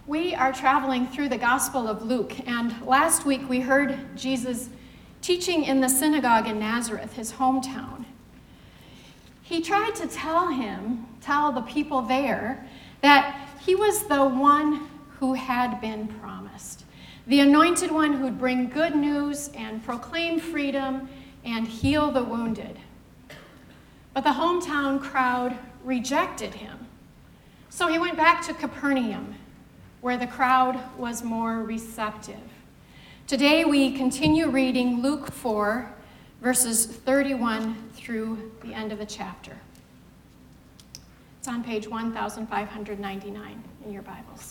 We are traveling through the Gospel of Luke, and last week we heard Jesus teaching in the synagogue in Nazareth, his hometown. He tried to tell the people there, that he was the one who had been promised, the anointed one who'd bring good news and proclaim freedom and heal the wounded. But the hometown crowd rejected him. So he went back to Capernaum, where the crowd was more receptive. Today we continue reading Luke 4, verses 31 through the end of the chapter. It's on page 1599 in your Bibles.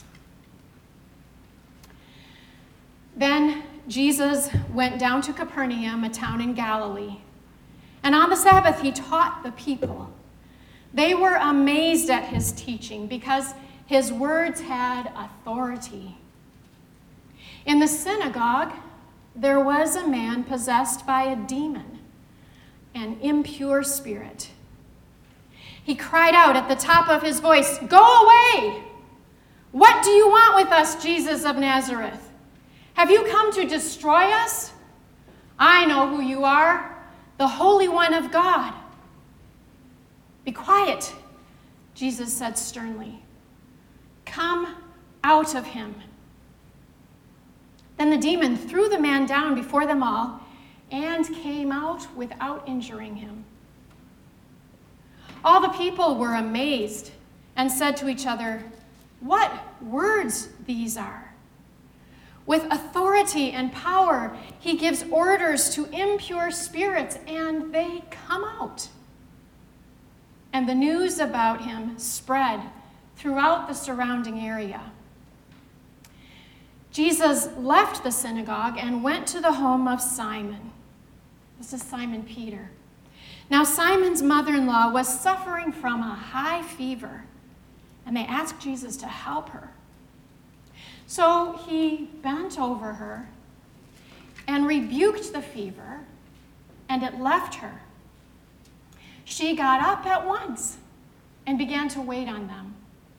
Then Jesus went down to Capernaum, a town in Galilee, and on the Sabbath he taught the people. They were amazed at his teaching because his words had authority. In the synagogue, there was a man possessed by a demon, an impure spirit. He cried out at the top of his voice, "Go away! What do you want with us, Jesus of Nazareth? Have you come to destroy us? I know who you are, the Holy One of God." "Be quiet," Jesus said sternly. "Come out of him." Then the demon threw the man down before them all and came out without injuring him. All the people were amazed and said to each other, "What words these are!" With authority and power, he gives orders to impure spirits, and they come out. And the news about him spread throughout the surrounding area. Jesus left the synagogue and went to the home of Simon. This is Simon Peter. Now Simon's mother-in-law was suffering from a high fever, and they asked Jesus to help her. So he bent over her and rebuked the fever, and it left her. She got up at once and began to wait on them.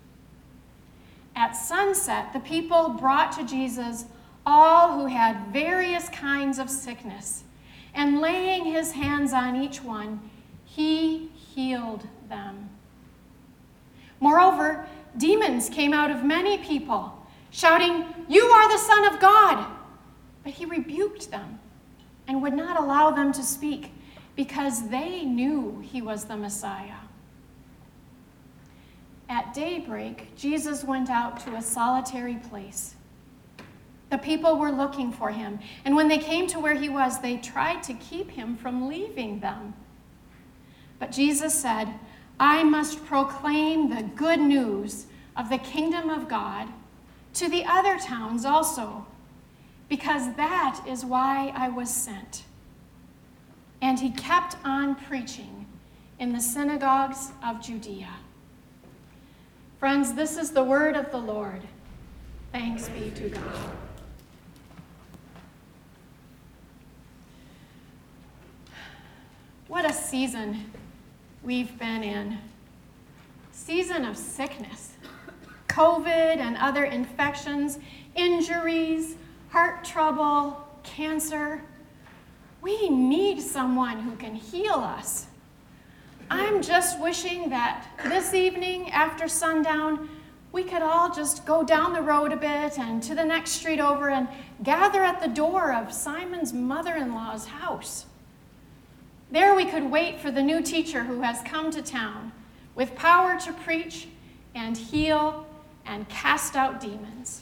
At sunset, the people brought to Jesus all who had various kinds of sickness, and laying his hands on each one, he healed them. Moreover, demons came out of many people, shouting, "You are the Son of God!" But he rebuked them and would not allow them to speak, because they knew he was the Messiah. At daybreak, Jesus went out to a solitary place. The people were looking for him, and when they came to where he was, they tried to keep him from leaving them. But Jesus said, "I must proclaim the good news of the kingdom of God to the other towns also, because that is why I was sent." And he kept on preaching in the synagogues of Judea. Friends, this is the word of the Lord. Thanks be to God. What a season we've been in. Season of sickness. COVID and other infections, injuries, heart trouble, cancer. We need someone who can heal us. I'm just wishing that this evening after sundown, we could all just go down the road a bit and to the next street over and gather at the door of Simon's mother-in-law's house. There we could wait for the new teacher who has come to town with power to preach and heal and cast out demons.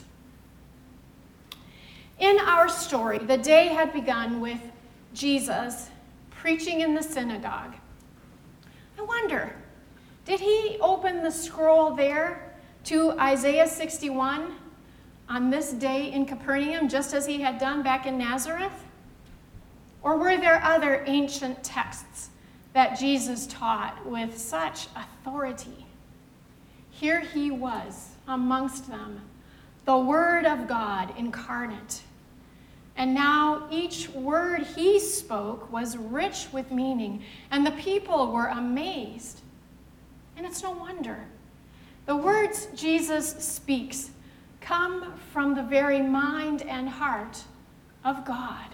In our story, the day had begun with Jesus preaching in the synagogue. I wonder, did he open the scroll there to Isaiah 61 on this day in Capernaum, just as he had done back in Nazareth? Or were there other ancient texts that Jesus taught with such authority? Here he was amongst them, the Word of God incarnate. And now each word he spoke was rich with meaning, and the people were amazed. And it's no wonder. The words Jesus speaks come from the very mind and heart of God.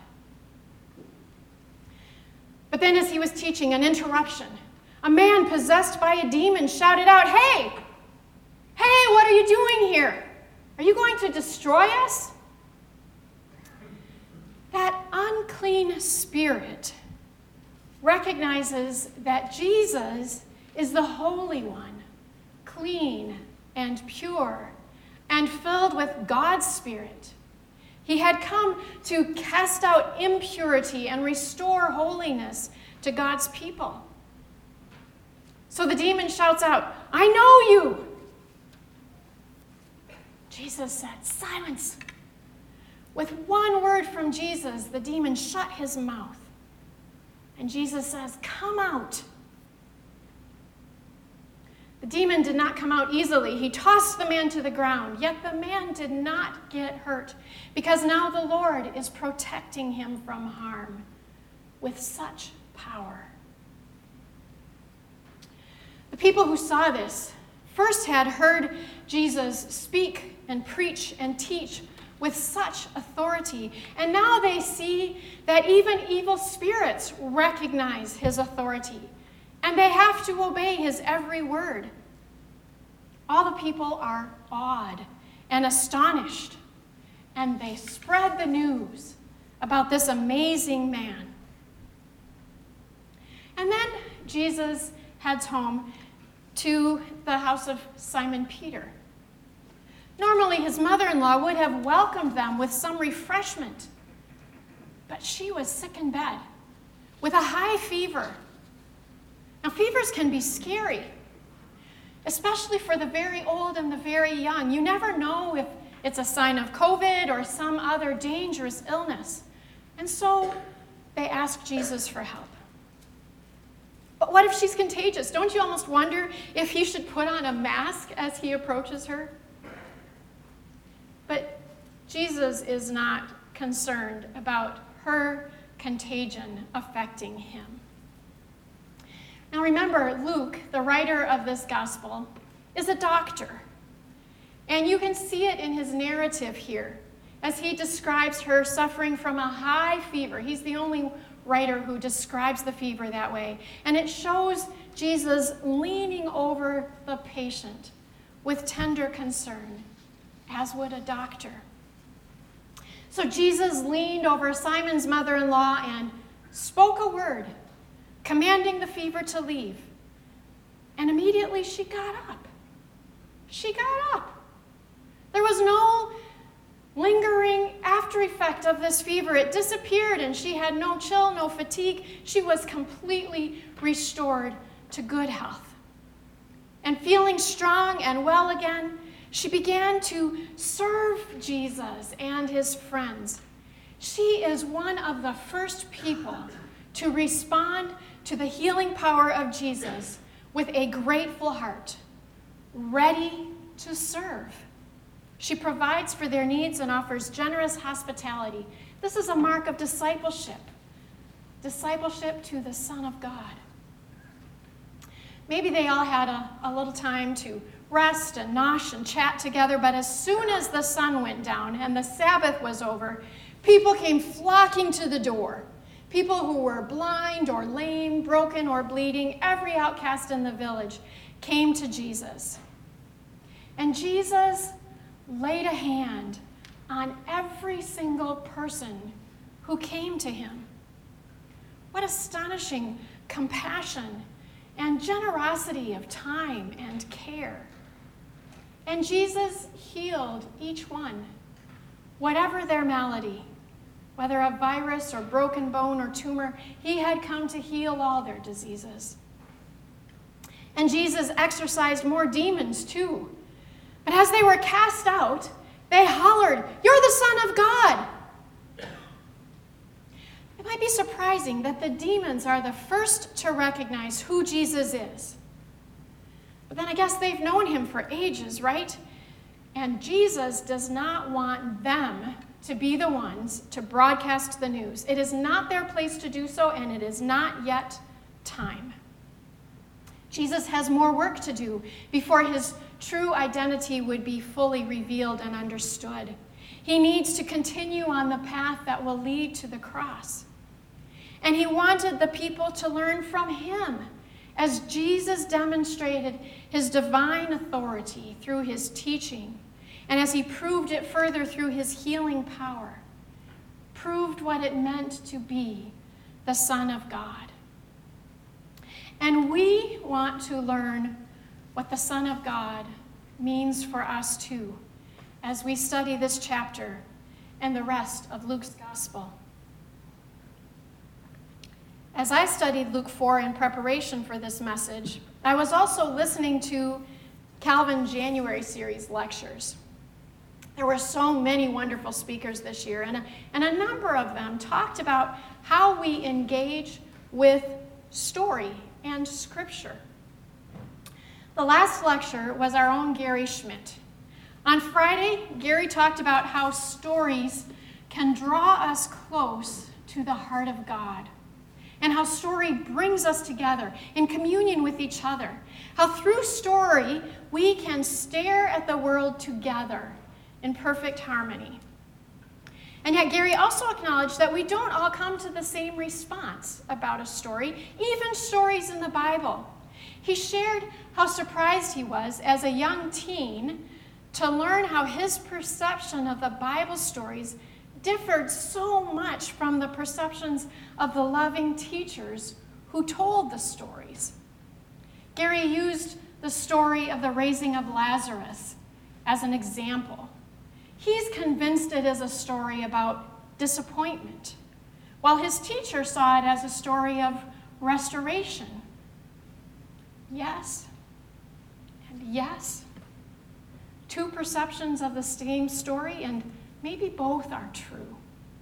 But then as he was teaching, an interruption. A man possessed by a demon shouted out, "Hey! Hey, what are you doing here? Are you going to destroy us?" That unclean spirit recognizes that Jesus is the Holy One, clean and pure and filled with God's Spirit. He had come to cast out impurity and restore holiness to God's people. So the demon shouts out, "I know you." Jesus said, "Silence." With one word from Jesus, the demon shut his mouth. And Jesus says, "Come out." The demon did not come out easily. He tossed the man to the ground, yet the man did not get hurt, because now the Lord is protecting him from harm with such power. The people who saw this first had heard Jesus speak and preach and teach with such authority, and now they see that even evil spirits recognize his authority, and they have to obey his every word. All the people are awed and astonished, and they spread the news about this amazing man. And then Jesus heads home to the house of Simon Peter. Normally, his mother-in-law would have welcomed them with some refreshment, but she was sick in bed with a high fever. Now, fevers can be scary, especially for the very old and the very young. You never know if it's a sign of COVID or some other dangerous illness. And so they ask Jesus for help. But what if she's contagious? Don't you almost wonder if he should put on a mask as he approaches her? But Jesus is not concerned about her contagion affecting him. Now remember, Luke, the writer of this gospel, is a doctor. And you can see it in his narrative here as he describes her suffering from a high fever. He's the only writer who describes the fever that way. And it shows Jesus leaning over the patient with tender concern, as would a doctor. So Jesus leaned over Simon's mother-in-law and spoke a word, commanding the fever to leave. And immediately she got up. She got up. There was no lingering after effect of this fever. It disappeared, and she had no chill, no fatigue. She was completely restored to good health. And feeling strong and well again, she began to serve Jesus and his friends. She is one of the first people to respond to the healing power of Jesus with a grateful heart, ready to serve. She provides for their needs and offers generous hospitality. This is a mark of discipleship to the Son of God. Maybe they all had a little time to rest and nosh and chat together, but as soon as the sun went down and the Sabbath was over, people came flocking to the door. People who were blind or lame, broken or bleeding, every outcast in the village came to Jesus. And Jesus laid a hand on every single person who came to him. What astonishing compassion and generosity of time and care. And Jesus healed each one, whatever their malady, whether a virus or broken bone or tumor, he had come to heal all their diseases. And Jesus exorcised more demons too. But as they were cast out, they hollered, "You're the Son of God!" It might be surprising that the demons are the first to recognize who Jesus is. But then I guess they've known him for ages, right? And Jesus does not want them to be the ones to broadcast the news. It is not their place to do so, and it is not yet time. Jesus has more work to do before his true identity would be fully revealed and understood. He needs to continue on the path that will lead to the cross. And he wanted the people to learn from him as Jesus demonstrated his divine authority through his teaching, and as he proved it further through his healing power, proved what it meant to be the Son of God. And we want to learn what the Son of God means for us too, as we study this chapter and the rest of Luke's gospel. As I studied Luke 4 in preparation for this message, I was also listening to Calvin January series lectures. There were so many wonderful speakers this year, and a number of them talked about how we engage with story and scripture. The last lecture was our own Gary Schmidt. On Friday, Gary talked about how stories can draw us close to the heart of God, and how story brings us together in communion with each other. How through story, we can stare at the world together in perfect harmony. And yet Gary also acknowledged that we don't all come to the same response about a story, even stories in the Bible. He shared how surprised he was as a young teen to learn how his perception of the Bible stories differed so much from the perceptions of the loving teachers who told the stories. Gary used the story of the raising of Lazarus as an example. He's convinced it is a story about disappointment, while his teacher saw it as a story of restoration. Yes, and yes. Two perceptions of the same story, and maybe both are true.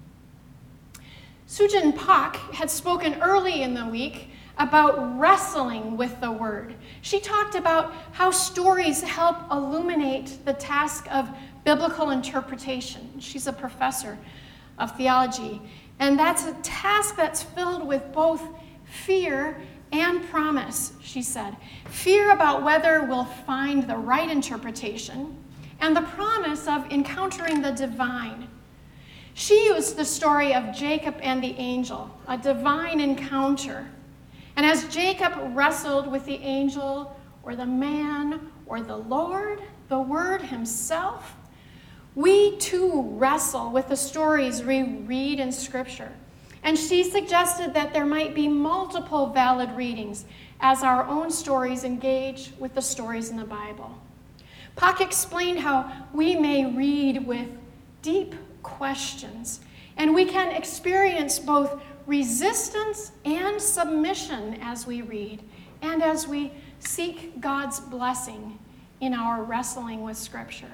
Sujin Pak had spoken early in the week about wrestling with the word. She talked about how stories help illuminate the task of biblical interpretation. She's a professor of theology, and that's a task that's filled with both fear and promise, she said. Fear about whether we'll find the right interpretation, and the promise of encountering the divine. She used the story of Jacob and the angel, a divine encounter. And as Jacob wrestled with the angel, or the man, or the Lord, the Word himself, we too wrestle with the stories we read in Scripture. And she suggested that there might be multiple valid readings as our own stories engage with the stories in the Bible. Pak explained how we may read with deep questions, and we can experience both resistance and submission as we read, and as we seek God's blessing in our wrestling with Scripture.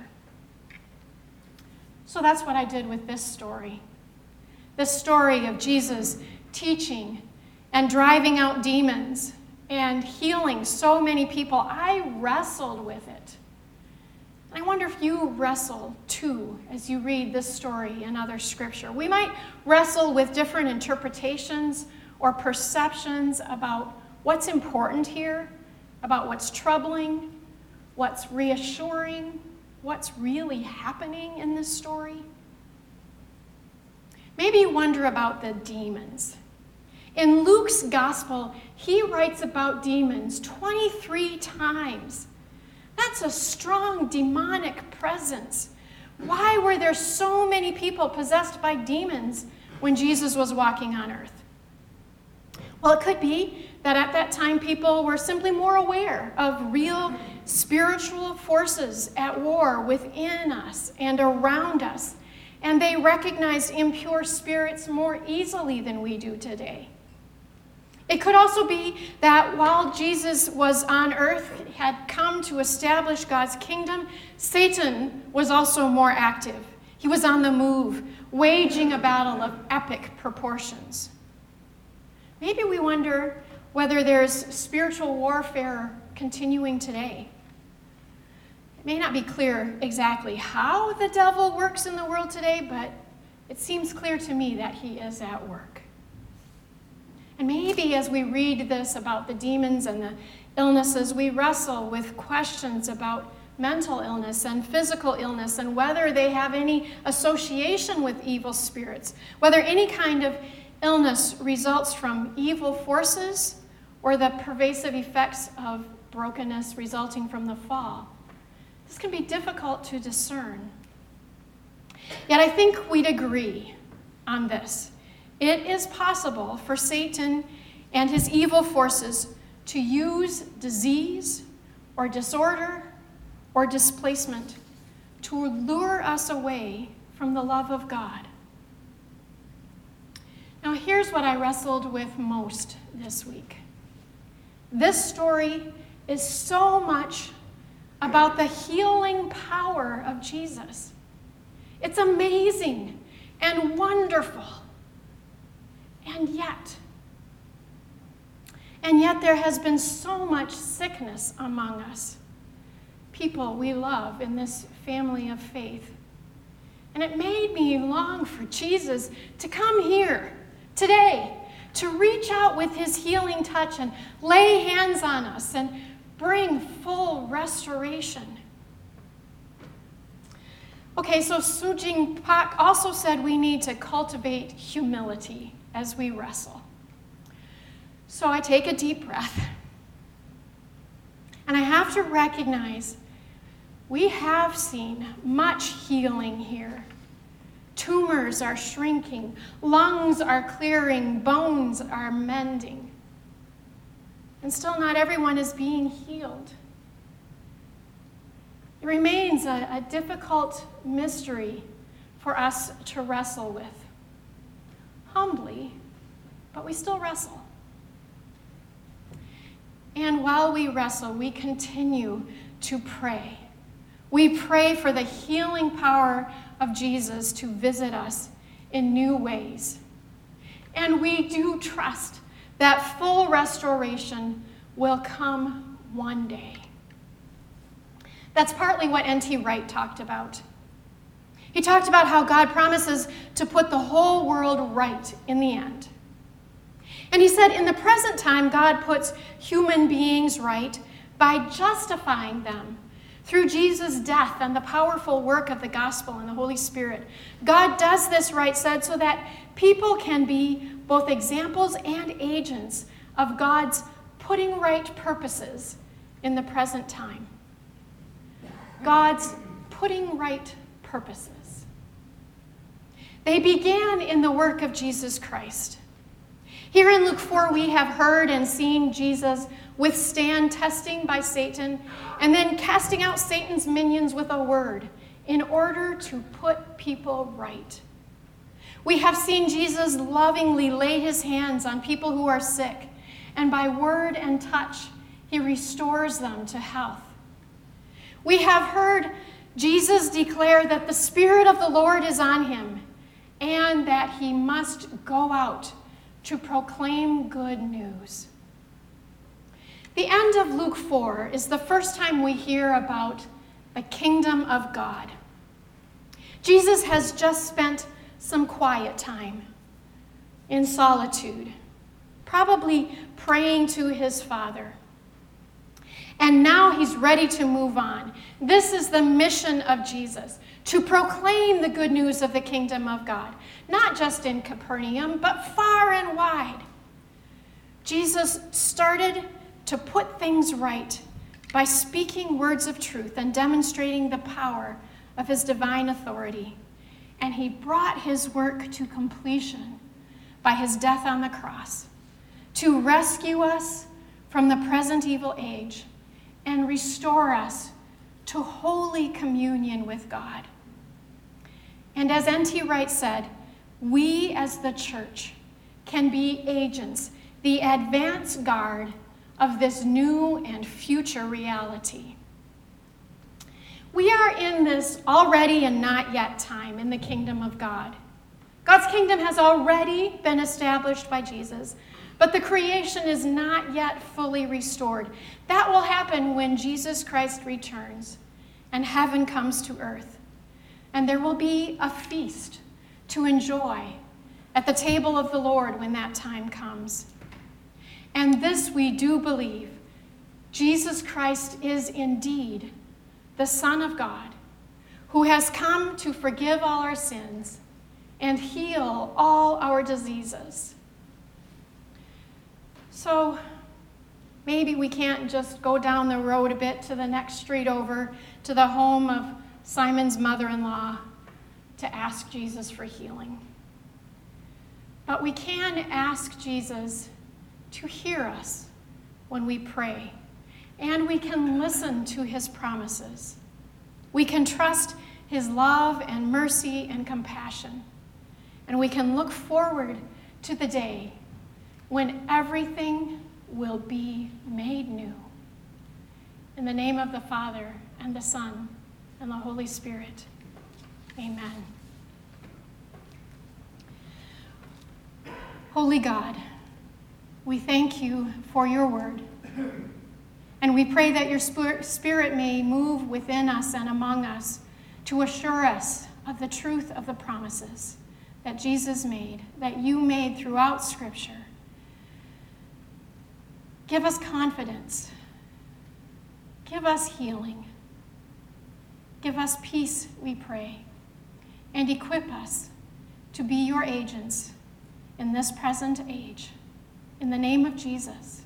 So that's what I did with this story. This story of Jesus teaching and driving out demons and healing so many people. I wrestled with it. I wonder if you wrestle too as you read this story and other scripture. We might wrestle with different interpretations or perceptions about what's important here, about what's troubling, what's reassuring, what's really happening in this story. Maybe you wonder about the demons. In Luke's gospel, he writes about demons 23 times. That's a strong demonic presence. Why were there so many people possessed by demons when Jesus was walking on earth? Well, it could be that at that time people were simply more aware of real spiritual forces at war within us and around us, and they recognized impure spirits more easily than we do today. It could also be that while Jesus was on earth, had come to establish God's kingdom, Satan was also more active. He was on the move, waging a battle of epic proportions. Maybe we wonder whether there's spiritual warfare continuing today. It may not be clear exactly how the devil works in the world today, but it seems clear to me that he is at work. And maybe as we read this about the demons and the illnesses, we wrestle with questions about mental illness and physical illness, and whether they have any association with evil spirits, whether any kind of illness results from evil forces or the pervasive effects of brokenness resulting from the fall. This can be difficult to discern. Yet I think we'd agree on this. It is possible for Satan and his evil forces to use disease or disorder or displacement to lure us away from the love of God. Now, here's what I wrestled with most this week. This story is so much about the healing power of Jesus. It's amazing and wonderful. And yet there has been so much sickness among us, people we love in this family of faith. And it made me long for Jesus to come here today, to reach out with his healing touch and lay hands on us and bring full restoration. Okay, so Sujing Pak also said we need to cultivate humility as we wrestle. So I take a deep breath. And I have to recognize we have seen much healing here. Tumors are shrinking, lungs are clearing, bones are mending. And still not everyone is being healed. It remains a difficult mystery for us to wrestle with. Humbly, but we still wrestle. And while we wrestle, we continue to pray. We pray for the healing power of Jesus to visit us in new ways. And we do trust that full restoration will come one day. That's partly what N.T. Wright talked about. He talked about how God promises to put the whole world right in the end. And he said, in the present time, God puts human beings right by justifying them through Jesus' death and the powerful work of the gospel and the Holy Spirit. God does this, Wright said, so that people can be both examples and agents of God's putting right purposes in the present time. God's putting right purposes. They began in the work of Jesus Christ. Here in Luke 4, we have heard and seen Jesus withstand testing by Satan and then casting out Satan's minions with a word in order to put people right. We have seen Jesus lovingly lay his hands on people who are sick, and by word and touch, he restores them to health. We have heard Jesus declare that the Spirit of the Lord is on him and that he must go out to proclaim good news. The end of Luke 4 is the first time we hear about the kingdom of God. Jesus has just spent some quiet time in solitude, probably praying to his Father. And now he's ready to move on. This is the mission of Jesus, to proclaim the good news of the kingdom of God, not just in Capernaum, but far and wide. Jesus started to put things right by speaking words of truth and demonstrating the power of his divine authority. And he brought his work to completion by his death on the cross to rescue us from the present evil age and restore us to holy communion with God. And as N.T. Wright said, we as the church can be agents, the advance guard of this new and future reality. We are in this already and not yet time in the kingdom of God. God's kingdom has already been established by Jesus, but the creation is not yet fully restored. That will happen when Jesus Christ returns and heaven comes to earth. And there will be a feast to enjoy at the table of the Lord when that time comes. And this we do believe. Jesus Christ is indeed the Son of God, who has come to forgive all our sins and heal all our diseases. So maybe we can't just go down the road a bit to the next street over to the home of Simon's mother-in-law to ask Jesus for healing. But we can ask Jesus to hear us when we pray, and we can listen to his promises. We can trust his love and mercy and compassion, and we can look forward to the day when everything will be made new. In the name of the Father, and the Son, and the Holy Spirit, amen. Holy God, we thank you for your word, and we pray that your Spirit may move within us and among us to assure us of the truth of the promises that Jesus made, that you made throughout Scripture. Give us confidence. Give us healing. Give us peace, we pray, and equip us to be your agents in this present age. In the name of Jesus,